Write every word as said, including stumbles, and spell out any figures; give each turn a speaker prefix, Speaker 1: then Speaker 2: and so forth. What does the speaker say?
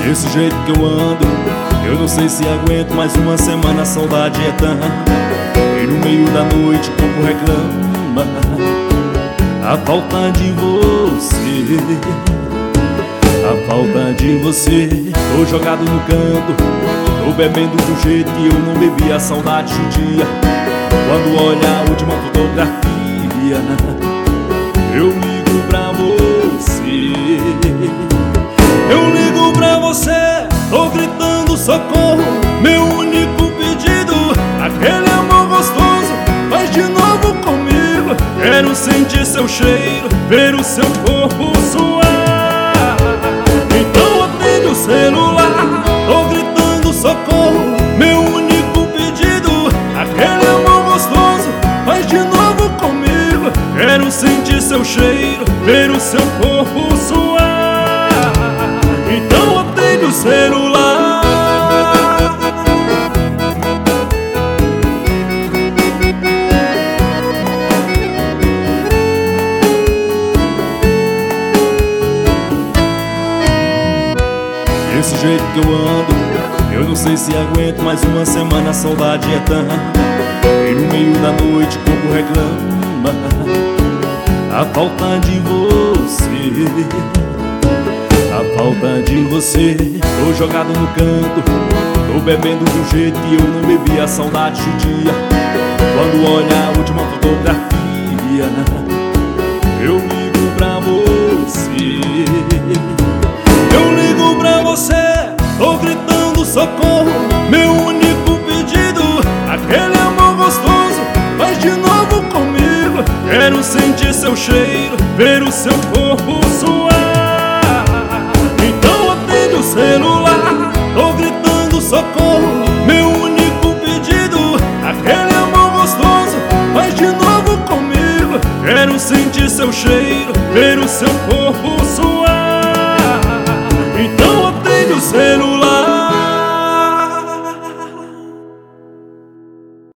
Speaker 1: Desse jeito que eu ando, eu não sei se aguento mais uma semana. A saudade é tanta, e no meio da noite o corpo reclama a falta de você, a falta de você. Tô jogado no canto, tô bebendo do jeito que eu não bebi. A saudade judia quando olha a última fotografia. Eu ligo pra você, eu ligo pra você, tô gritando socorro. Meu único pedido, aquele amor gostoso, faz de novo comigo. Quero sentir seu cheiro, ver o seu corpo suar. Então atende o celular, tô gritando socorro. Meu único pedido, aquele amor gostoso, faz de novo comigo. Quero sentir seu cheiro, ver o seu corpo suar. Então atende o celular. Desse jeito que eu ando, eu não sei se aguento mais uma semana. A saudade é tanta, e no meio da noite o corpo reclama a falta de você, a falta de você. Tô jogado no canto, tô bebendo do jeito que eu não bebi. A saudade judia quando olha a última fotografia. Eu ligo pra você, eu ligo pra você, tô gritando socorro. Meu único pedido, aquele amor gostoso, faz de novo comigo. Quero sentir seu cheiro, ver o seu corpo suar. Então atende o celular, tô gritando socorro. Meu único pedido, aquele amor gostoso, faz de novo comigo. Quero sentir seu cheiro, ver o seu